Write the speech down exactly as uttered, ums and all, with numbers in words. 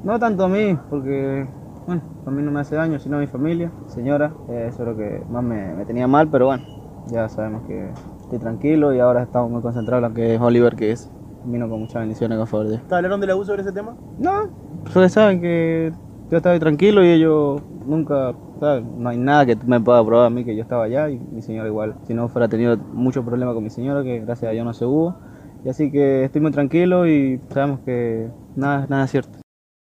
No tanto a mí, porque, bueno, a mí no me hace daño, sino a mi familia, señora. Eh, eso es lo que más me, me tenía mal, pero bueno, ya sabemos que estoy tranquilo y ahora estamos muy concentrados en lo que es Oliver, que es, vino con muchas bendiciones a favor de Dios. ¿Te hablaron del abuso sobre ese tema? No, ustedes saben que yo estaba ahí tranquilo y ellos nunca, ¿sabes? No hay nada que me pueda probar a mí que yo estaba allá y mi señora igual. Si no fuera tenido muchos problemas con mi señora, que gracias a Dios no se hubo. Y así que estoy muy tranquilo y sabemos que nada, nada es cierto.